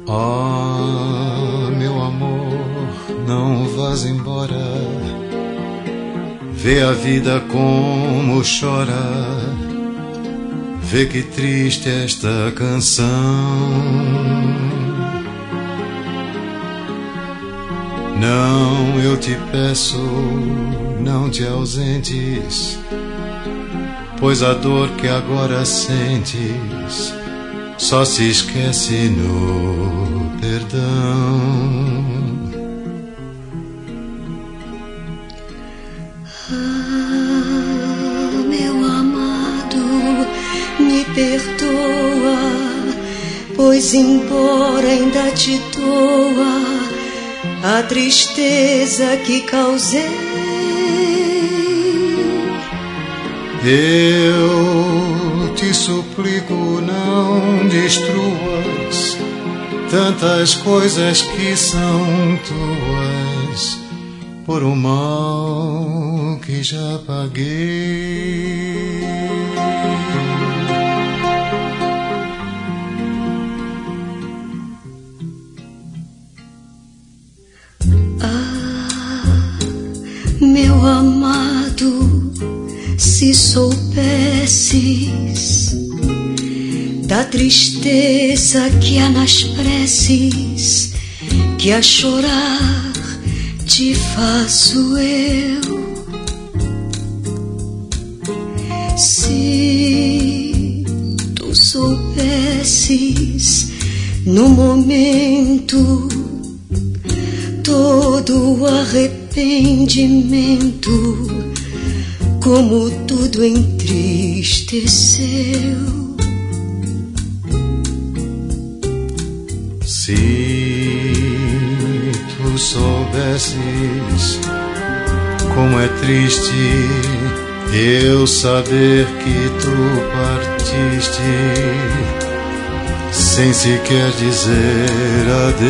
Oh, meu amor, não vás embora. Vê a vida como chora. Vê que triste esta canção. Não, eu te peço, não te ausentes, pois a dor que agora sentes só se esquece no perdão. Ah, meu amado, me perdoa, pois embora ainda te doa a tristeza que causei. Eu te suplico, não destruas tantas coisas que são tuas por um mal que já paguei. Ah, meu amado, se soubesses da tristeza que há nas preces que a chorar te faço eu. Se tu soubesses no momento todo o arrependimento, como tudo entristeceu. Se tu soubesses como é triste eu saber que tu partiste sem sequer dizer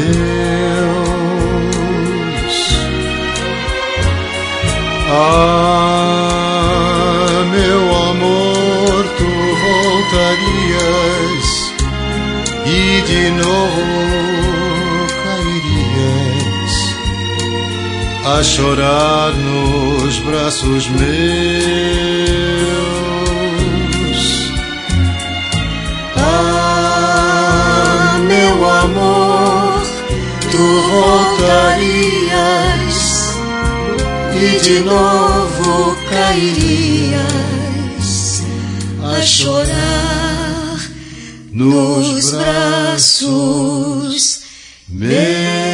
adeus. Ah, meu amor, tu voltarias e de novo cairias a chorar nos braços meus. Ah, meu amor, tu voltarias e de novo cairias a chorar nos braços meus.